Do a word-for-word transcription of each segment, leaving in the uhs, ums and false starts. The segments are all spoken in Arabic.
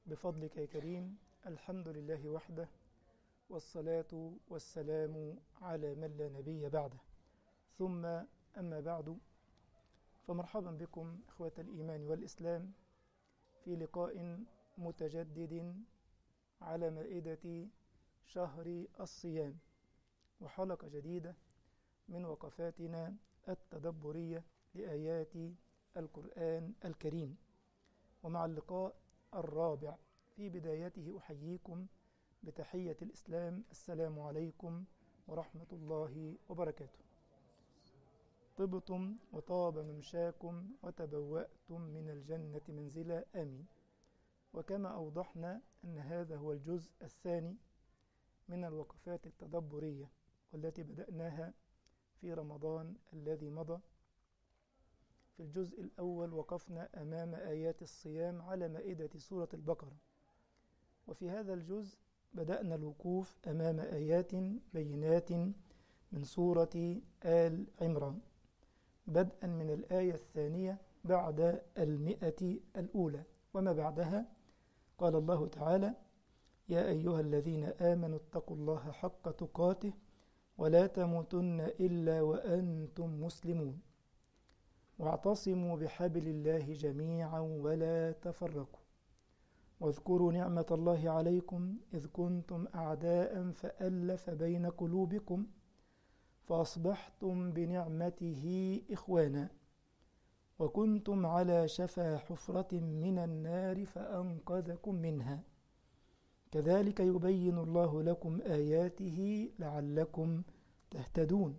بفضلك يا كريم. الحمد لله وحده، والصلاة والسلام على من لا نبي بعده. ثم أما بعد، فمرحبا بكم إخوة الإيمان والإسلام في لقاء متجدد على مائدة شهر الصيام، وحلقة جديدة من وقفاتنا التدبرية لآيات القرآن الكريم. ومع اللقاء الرابع في بدايته أحييكم بتحية الإسلام: السلام عليكم ورحمة الله وبركاته. طبتم وطاب ممشاكم وتبوأتم من الجنة منزلا، آمين. وكما أوضحنا أن هذا هو الجزء الثاني من الوقفات التدبرية والتي بدأناها في رمضان الذي مضى. في الجزء الأول وقفنا أمام آيات الصيام على مائدة سورة البقرة، وفي هذا الجزء بدأنا الوقوف أمام آيات بينات من سورة آل عمران، بدءا من الآية الثانية بعد المئة الأولى وما بعدها. قال الله تعالى: يا أيها الذين آمنوا اتقوا الله حق تقاته ولا تموتن إلا وأنتم مسلمون واعتصموا بحبل الله جميعا ولا تفرقوا واذكروا نعمة الله عليكم إذ كنتم أعداء فألف بين قلوبكم فأصبحتم بنعمته إخوانا وكنتم على شفا حفرة من النار فأنقذكم منها كذلك يبين الله لكم آياته لعلكم تهتدون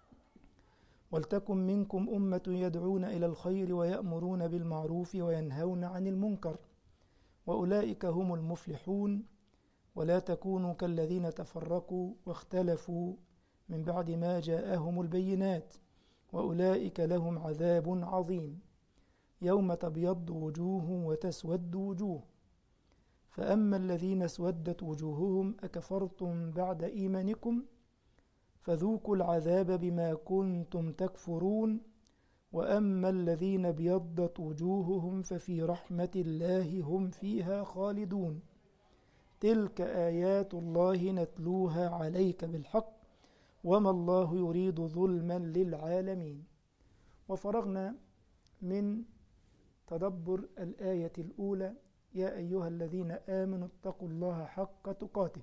ولتكن منكم أمة يدعون إلى الخير ويأمرون بالمعروف وينهون عن المنكر وأولئك هم المفلحون ولا تكونوا كالذين تفرقوا واختلفوا من بعد ما جاءهم البينات وأولئك لهم عذاب عظيم يوم تبيض وجوه وتسود وجوه فأما الذين اسودت وجوههم أكفرتم بعد إيمانكم فذوقوا العذاب بما كنتم تكفرون وأما الذين ابيضت وجوههم ففي رحمة الله هم فيها خالدون تلك آيات الله نتلوها عليك بالحق وما الله يريد ظلما للعالمين. وفرغنا من تدبر الآية الأولى: يا أيها الذين آمنوا اتقوا الله حق تقاته.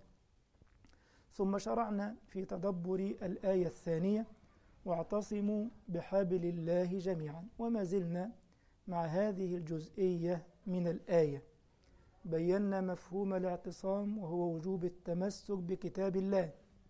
ثم شرعنا في تدبر الآية الثانية: واعتصموا بحبل الله جميعا. وما زلنا مع هذه الجزئية من الآية. بينا مفهوم الاعتصام وهو وجوب التمسك بكتاب الله،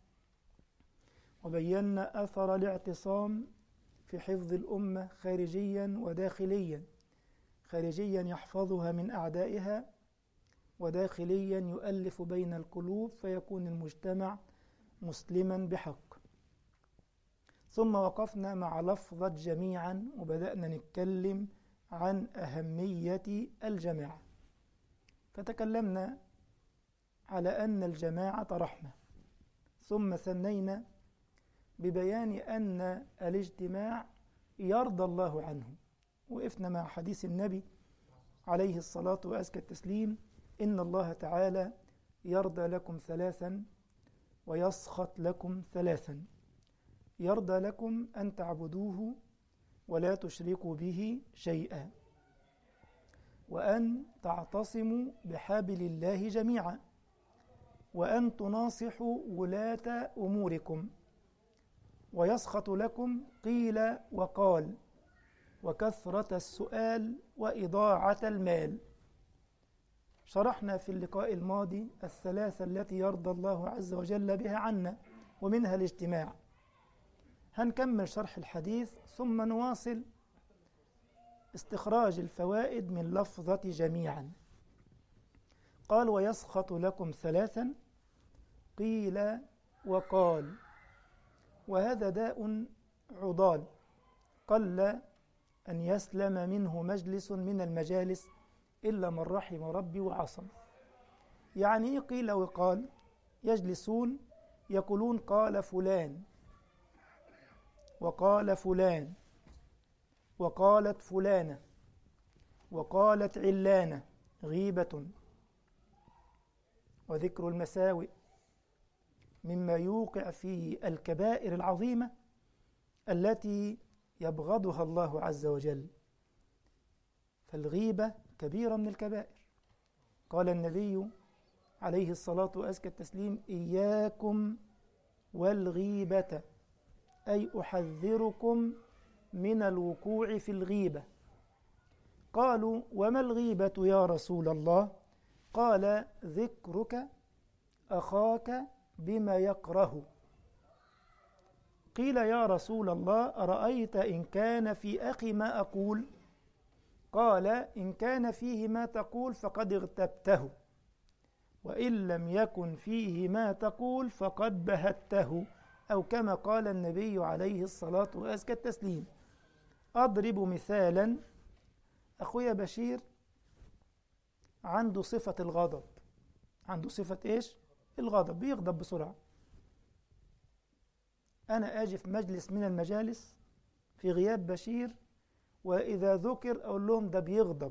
وبينا أثر الاعتصام في حفظ الأمة خارجيا وداخليا، خارجيا يحفظها من أعدائها، وداخليا يؤلف بين القلوب فيكون المجتمع مسلما بحق. ثم وقفنا مع لفظة جميعا وبدأنا نتكلم عن أهمية الجماعة، فتكلمنا على أن الجماعة رحمة، ثم ثنينا ببيان أن الاجتماع يرضى الله عنه. وقفنا مع حديث النبي عليه الصلاة وأزكى التسليم: إن الله تعالى يرضى لكم ثلاثا ويسخط لكم ثلاثا. يرضى لكم أن تعبدوه ولا تشركوا به شيئا، وأن تعتصموا بحبل الله جميعا، وأن تناصحوا ولاة أموركم. ويسخط لكم قيل وقال وكثرة السؤال وإضاعة المال. شرحنا في اللقاء الماضي الثلاثة التي يرضى الله عز وجل بها عنا، ومنها الاجتماع. هنكمل شرح الحديث ثم نواصل استخراج الفوائد من لفظة جميعا. قال: ويسخط لكم ثلاثا قيل وقال. وهذا داء عضال قل أن يسلم منه مجلس من المجالس إلا من رحم ربي وعصم. يعني قيل وقال؟ يجلسون يقولون قال فلان وقال فلان وقالت فلانة وقالت علانة، غيبة وذكر المساوئ مما يوقع في الكبائر العظيمة التي يبغضها الله عز وجل. فالغيبة كبيرة من الكبائر. قال النبي عليه الصلاة وأزكى التسليم: إياكم والغيبة، أي أحذركم من الوقوع في الغيبة. قالوا: وما الغيبة يا رسول الله؟ قال: ذكرك أخاك بما يكره. قيل: يا رسول الله أرأيت إن كان في أخي ما أقول؟ قال: إن كان فيه ما تقول فقد اغتبته، وإن لم يكن فيه ما تقول فقد بهته، أو كما قال النبي عليه الصلاة وأزكى التسليم. أضرب مثالا: أخويا بشير عنده صفة الغضب. عنده صفة إيش؟ الغضب، بيغضب بسرعة. أنا أجي في مجلس من المجالس في غياب بشير، وإذا ذكر أقول لهم ده بيغضب.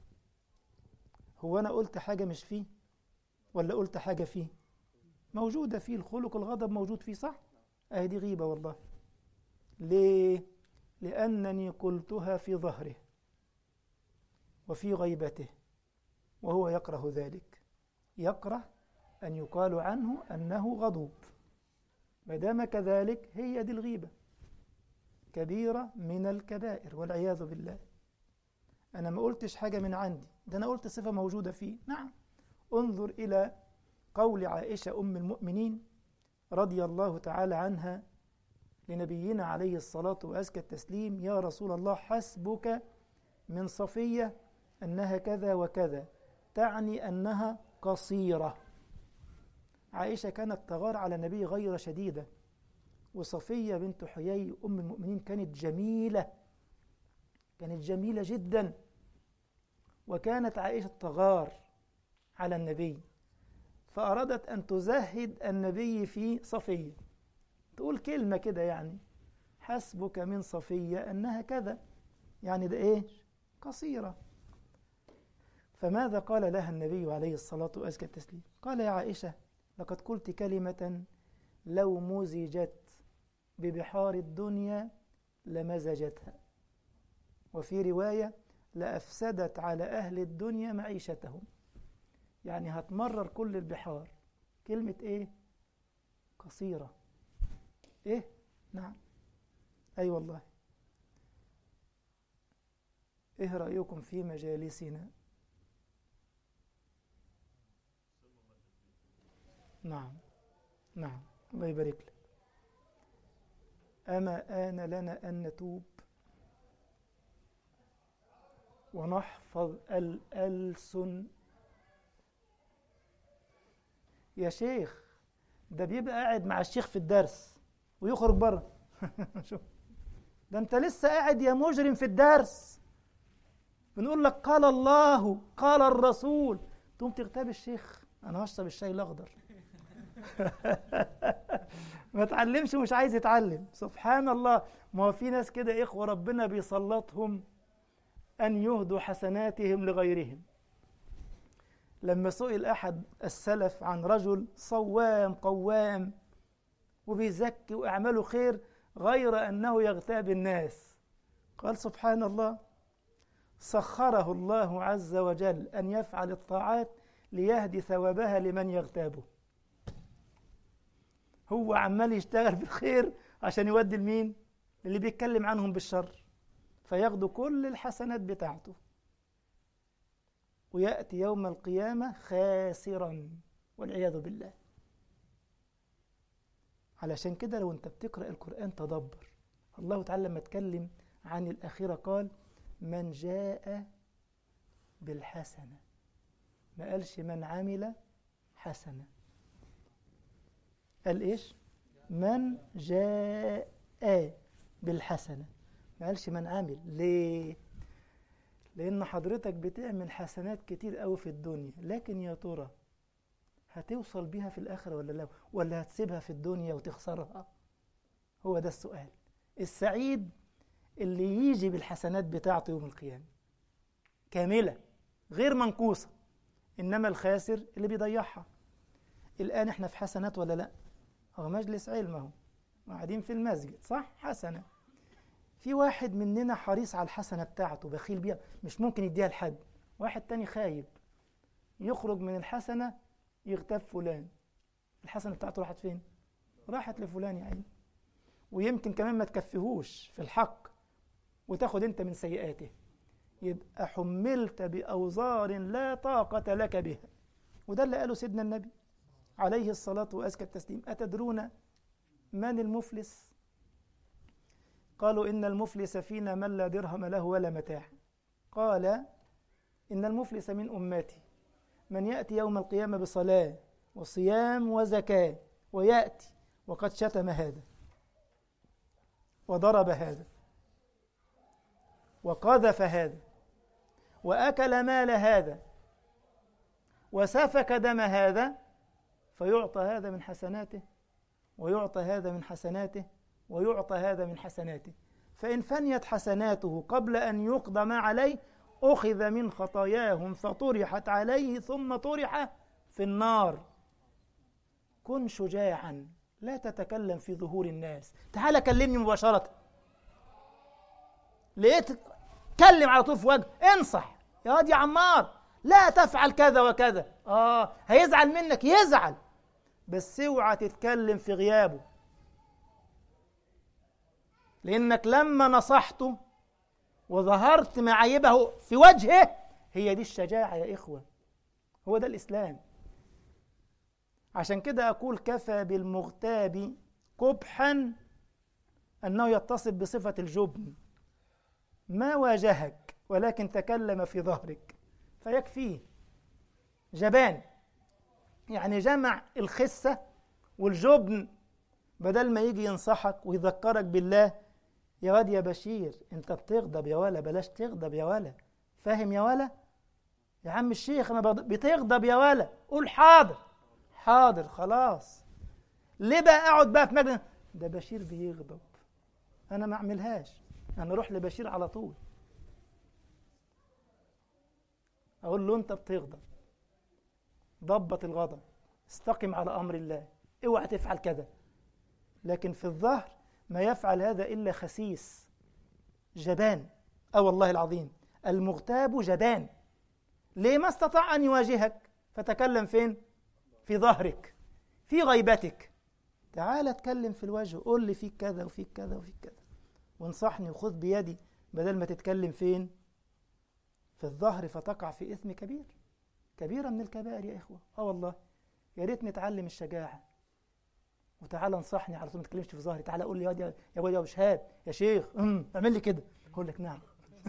هو أنا قلت حاجة مش فيه ولا قلت حاجة فيه؟ موجودة فيه الخلق، الغضب موجود فيه، صح؟ أهي دي غيبة والله. ليه؟ لأنني قلتها في ظهره وفي غيبته، وهو يكره ذلك، يكره أن يقال عنه أنه غضوب. ما دام كذلك هي دي الغيبة، كبيرة من الكبائر والعياذ بالله. أنا ما قلتش حاجة من عندي، ده أنا قلت صفة موجودة فيه. نعم، انظر إلى قول عائشة أم المؤمنين رضي الله تعالى عنها لنبينا عليه الصلاة وأزكى التسليم: يا رسول الله، حسبك من صفية أنها كذا وكذا، تعني أنها قصيرة. عائشة كانت تغار على النبي غير شديدة، وصفية بنت حيي أم المؤمنين كانت جميلة، كانت جميلة جدا، وكانت عائشة تغار على النبي، فأرادت أن تزهد النبي في صفية، تقول كلمة كده يعني: حسبك من صفية أنها كذا، يعني ده إيه؟ قصيرة. فماذا قال لها النبي عليه الصلاة وأزكى التسليم؟ قال: يا عائشة، لقد قلت كلمة لو مزجت ببحار الدنيا لمزجتها، وفي رواية لأفسدت على أهل الدنيا معيشتهم، يعني هتمرر كل البحار. كلمة إيه؟ قصيرة. إيه؟ نعم، أي أيوة والله. إيه رأيكم في مجالسنا؟ نعم نعم، الله يبارك لك. أما آن لنا أن نتوب ونحفظ الألسن؟ يا شيخ، ده بيبقى قاعد مع الشيخ في الدرس ويخرج بره. شوف، ده انت لسه قاعد يا مجرم في الدرس، بنقول لك قال الله قال الرسول، تقوم تغتاب الشيخ. انا هشرب الشاي الاخضر. ما تعلمش ومش عايز يتعلم. سبحان الله. ما هو في ناس كده إخوة ربنا بيسلطهم أن يهدوا حسناتهم لغيرهم. لما سئل أحد السلف عن رجل صوام قوام وبيزكي وأعماله خير غير أنه يغتاب الناس، قال: سبحان الله، سخره الله عز وجل أن يفعل الطاعات ليهدي ثوابها لمن يغتابه. هو عمال يشتغل بالخير عشان يودي لمين؟ اللي بيتكلم عنهم بالشر، فياخدوا كل الحسنات بتاعته، ويأتي يوم القيامة خاسرا والعياذ بالله. علشان كده لو انت بتقرأ القرآن تدبر. الله تعالى لما اتكلم عن الآخرة قال: من جاء بالحسنة، ما قالش من عمل حسنة، قال إيش؟ من جاء بالحسنة، ما قالش من عمل. ليه؟ لأن حضرتك بتعمل حسنات كتير قوي في الدنيا، لكن يا ترى هتوصل بيها في الآخرة ولا لا؟ ولا هتسيبها في الدنيا وتخسرها؟ هو ده السؤال. السعيد اللي يجي بالحسنات بتاعته يوم القيامة كاملة غير منقوصة، إنما الخاسر اللي بيضيعها. الآن احنا في حسنات ولا لا؟ هو مجلس علم اهو، قاعدين في المسجد صح؟ حسنة. في واحد مننا حريص على الحسنة بتاعته بخيل بيها، مش ممكن يديها لحد. واحد تاني خايب، يخرج من الحسنة يغتاب فلان، الحسنة بتاعته راحت فين؟ راحت لفلان يا عيني. ويمكن كمان ما تكفيهوش في الحق وتاخد انت من سيئاته، يبقى حملت بأوزار لا طاقة لك بها. وده اللي قاله سيدنا النبي عليه الصلاة وأزكى التسليم: أتدرون من المفلس؟ قالوا إن المفلس فينا من لا درهم له ولا متاع. قال: إن المفلس من أمتي من يأتي يوم القيامة بصلاة وصيام وزكاة، ويأتي وقد شتم هذا وضرب هذا وقذف هذا وأكل مال هذا وسفك دم هذا، فيعطى هذا من حسناته ويعطى هذا من حسناته ويعطى هذا من حسناته، فإن فنيت حسناته قبل أن يقضى ما عليه أخذ من خطاياهم فطرحت عليه ثم طرح في النار. كن شجاعا، لا تتكلم في ظهور الناس. تعال كلمني مباشرة، لقيت كلم على طول في وجه، انصح يا واد يا عمار لا تفعل كذا وكذا. آه هيزعل منك يزعل، بس اوعى تتكلم في غيابه، لأنك لما نصحته وظهرت معايبه في وجهه، هي دي الشجاعة يا إخوة، هو ده الإسلام. عشان كده أقول: كفى بالمغتاب قبحا أنه يتصف بصفة الجبن، ما واجهك ولكن تكلم في ظهرك فيكفيه. جبان يعني جمع الخسة والجبن، بدل ما يجي ينصحك ويذكرك بالله: يا واد يا بشير انت بتغضب يا ولا، بلاش تغضب يا ولا، فاهم يا ولا؟ يا عم الشيخ انا بتغضب يا ولا، قول حاضر حاضر خلاص. ليه بقى اقعد بقى في مجلس ده بشير بيغضب، انا ما اعملهاش، انا اروح لبشير على طول اقول له: انت بتغضب، ضبط الغضب، استقم على امر الله، اوعى تفعل كذا. لكن في الظهر ما يفعل هذا إلا خسيس جبان. أه والله العظيم المغتاب جبان. ليه؟ ما استطاع أن يواجهك فتكلم فين؟ في ظهرك، في غيبتك. تعال اتكلم في الوجه، قول لي فيك كذا وفيك كذا وفيك كذا، وانصحني وخذ بيدي، بدل ما تتكلم فين؟ في الظهر، فتقع في إثم كبير، كبيرة من الكبائر يا إخوة. أه والله يا ريت نتعلم الشجاعة. وتعالى انصحني على طول، ما تتكلمش في ظهري، تعالى قول لي يا واد يا واد يا ابو شهاب يا شيخ امم اعمل لي كده، اقول لك نعم.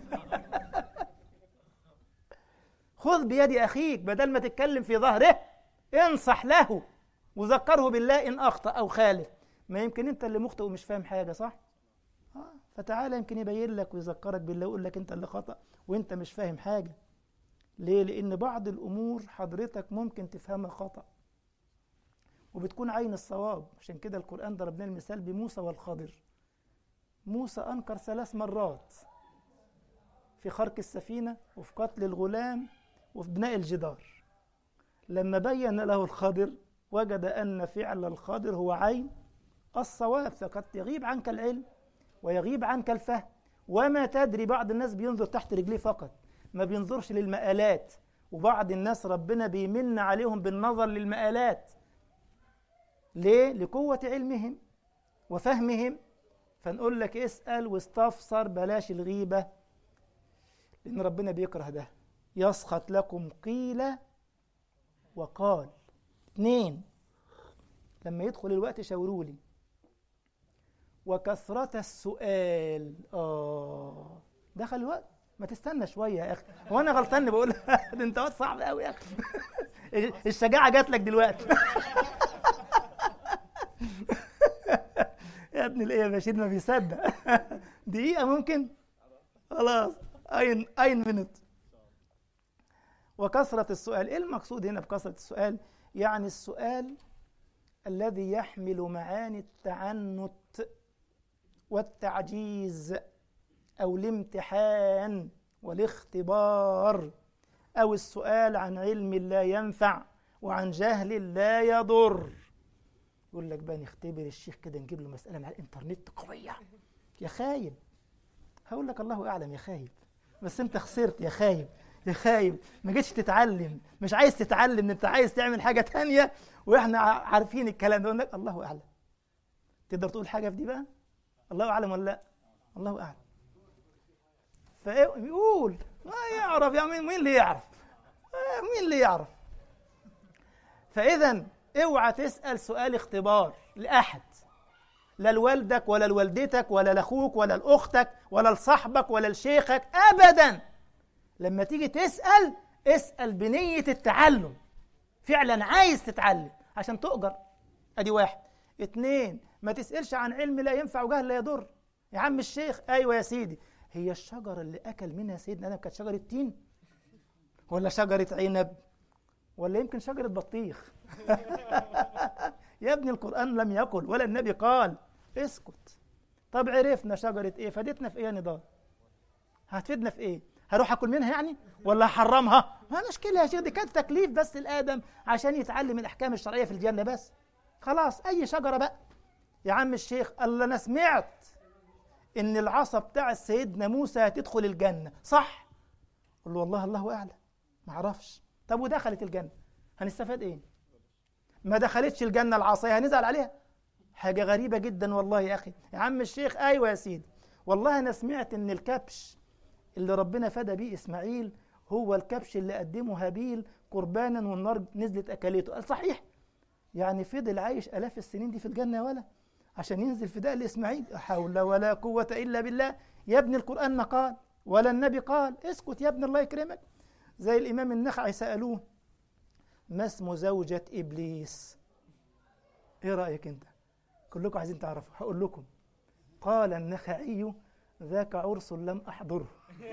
خذ بيد اخيك، بدل ما تتكلم في ظهره انصح له وذكره بالله ان اخطا او خالف. ما يمكن انت اللي مخطئ ومش فاهم حاجه، صح؟ اه فتعالى يمكن يبين لك ويذكرك بالله ويقول لك انت اللي خطأ وانت مش فاهم حاجه. ليه؟ لان بعض الامور حضرتك ممكن تفهمها خطأ وبتكون عين الصواب. عشان كده القرآن ضرب لنا المثال بموسى والخضر. موسى أنكر ثلاث مرات في خرق السفينة وفي قتل الغلام وفي بناء الجدار. لما بين له الخضر وجد أن فعل الخضر هو عين الصواب، فقد يغيب عنك العلم ويغيب عنك الفهم وما تدري. بعض الناس بينظر تحت رجليه فقط، ما بينظرش للمآلات، وبعض الناس ربنا بيمن عليهم بالنظر للمآلات. ليه؟ لقوة علمهم وفهمهم. فنقول لك اسأل واستفسر، بلاش الغيبة، لأن ربنا بيكره ده. يسخط لكم قيل وقال. اثنين، لما يدخل الوقت شاوروا لي. وكثرة السؤال. آه دخل الوقت، ما تستنى شوية يا أخي، هو أنا غلطان بقول ده أنت وقت صعب قوي يا أخي. الشجاعة جات لك دلوقتي. يا ابن الايه يا بشير ما بيصدق. دقيقة ممكن، خلاص أين أين منت. وكثرة السؤال، إيه المقصود هنا بكثرة السؤال؟ يعني السؤال الذي يحمل معاني التعنت والتعجيز أو الامتحان والاختبار، أو السؤال عن علم لا ينفع وعن جهل لا يضر. يقول لك بقى نختبر الشيخ كده، نجيب له مسألة مع الإنترنت قوية. يا خايب، هقول لك الله أعلم يا خايب، بس أنت خسرت يا خايب يا خايب. ما جيتش تتعلم، مش عايز تتعلم، أنت عايز تعمل حاجة تانية وإحنا عارفين الكلام ده. يقول لك الله أعلم. تقدر تقول حاجة في دي بقى؟ الله أعلم ولا لا؟ الله أعلم. فيقول ما يعرف يا مين، مين اللي يعرف؟ مين اللي يعرف؟ فإذا اوعى تسأل سؤال اختبار لأحد، لا لوالدك ولا لوالدتك ولا لأخوك ولا لأختك ولا لصاحبك ولا لشيخك أبدا. لما تيجي تسأل، اسأل بنية التعلم، فعلا عايز تتعلم عشان تؤجر. أدي واحد. اتنين، ما تسألش عن علم لا ينفع وجهل لا يضر. يا عم الشيخ، أيوة يا سيدي، هي الشجرة اللي أكل منها سيدنا آدم كانت شجرة تين ولا شجرة عنب ولا يمكن شجرة بطيخ؟ يا ابني القرآن لم يقل ولا النبي قال. اسكت. طب عرفنا شجرة ايه، فادتنا في ايه يا نضال؟ هتفيدنا في ايه؟ هروح اكل منها يعني ولا هحرمها؟ ما مشكلة يا شيخ، دي كانت تكليف بس لآدم عشان يتعلم الأحكام الشرعية في الجنة بس. خلاص أي شجرة بقى. يا عم الشيخ، الله أنا سمعت إن العصا بتاع سيدنا موسى هتدخل الجنة، صح؟ قل له والله الله أعلم، ما أعرفش. طب ودخلت الجنة، هنستفاد إيه؟ ما دخلتش الجنة العصاية، هنزعل عليها؟ حاجة غريبة جدا والله يا أخي. يا عم الشيخ، أيوة يا سيدي، والله أنا سمعت إن الكبش اللي ربنا فدى بيه إسماعيل هو الكبش اللي قدمه هابيل قربانا والنار نزلت أكلته. قال صحيح؟ يعني فضل عايش آلاف السنين دي في الجنة ولا عشان ينزل فداء لإسماعيل؟ لا حول ولا قوة إلا بالله. يا ابن القرآن ما قال ولا النبي قال. اسكت يا ابن الله يكرمك. زي الإمام النخعي سألوه ما اسم زوجة إبليس؟ إيه رأيك أنت؟ كلكم عايزين تعرفوا، هقول لكم. قال النخعي ذاك عرس لم أحضره.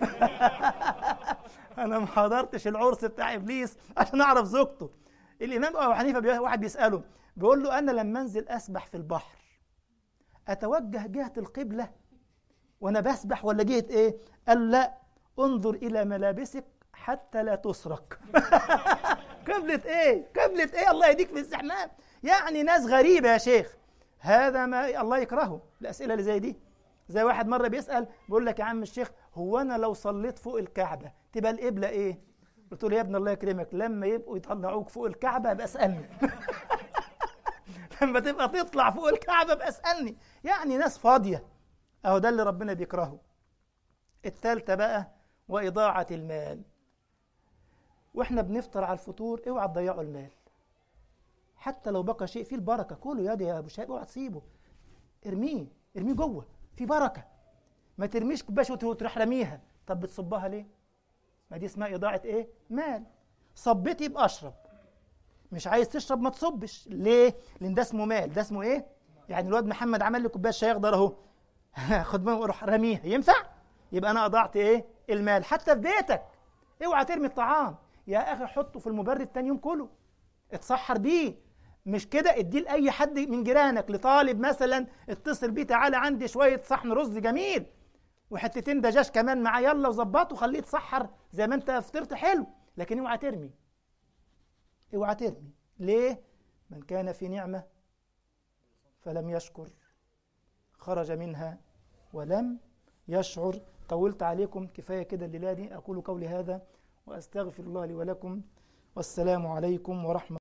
أنا ما حضرتش العرس بتاع إبليس عشان أعرف زوجته. الإمام أبو حنيفة واحد بيسأله، بيقول له أنا لما أنزل أسبح في البحر أتوجه جهة القبلة وأنا بسبح ولا جهة إيه؟ قال لا، انظر إلى ملابسك حتى لا تسرق. قبلة إيه؟ قبلة إيه؟ الله يهديك في الاستحمام. يعني ناس غريبة يا شيخ، هذا ما الله يكرهه. الأسئلة اللي زي دي، زي واحد مرة بيسأل بيقول لك يا عم الشيخ، هو أنا لو صليت فوق الكعبة تبقى القبلة إيه؟ قلت له يا ابن الله يكرمك، لما يبقوا يطلعوك فوق الكعبة بقى اسألني. لما تبقى تطلع فوق الكعبة بقى اسألني. يعني ناس فاضية. أهو ده اللي ربنا بيكرهه. الثالثة بقى، وإضاعة المال. وإحنا بنفطر على الفطور، اوعى تضيعوا المال. حتى لو بقى شيء فيه البركة، كله يا دي يا أبو شهاب، اوعى تسيبه، ارميه ارميه جوه، في بركة. ما ترميش كوباية وتروح رميها. طب بتصبها ليه؟ ما دي اسمها إضاعة إيه؟ مال. صبيت يبقى أشرب، مش عايز تشرب ما تصبش. ليه؟ لأن ده اسمه مال. ده اسمه إيه؟ يعني الواد محمد عمل لي كوباية شاي أخضر أهو، خد منه وأروح رميها، ينفع؟ يبقى أنا أضعت إيه؟ المال. حتى في بيتك اوعى ترمي الطعام يا أخي، حطه في المبرد تاني يوم كله، اتسحر بيه. مش كده، اديه لأي حد من جيرانك، لطالب مثلا اتصل بيه، تعالى عندي شوية صحن رز جميل وحتتين دجاج كمان معاه، يلا وظبطه وخليه يتسحر زي ما انت فطرت حلو. لكن اوعى ترمي، اوعى ترمي. ليه؟ من كان في نعمة فلم يشكر خرج منها ولم يشعر. طولت عليكم، كفاية كده الليلة دي. أقول قولي هذا وأستغفر الله لي ولكم، والسلام عليكم ورحمة الله.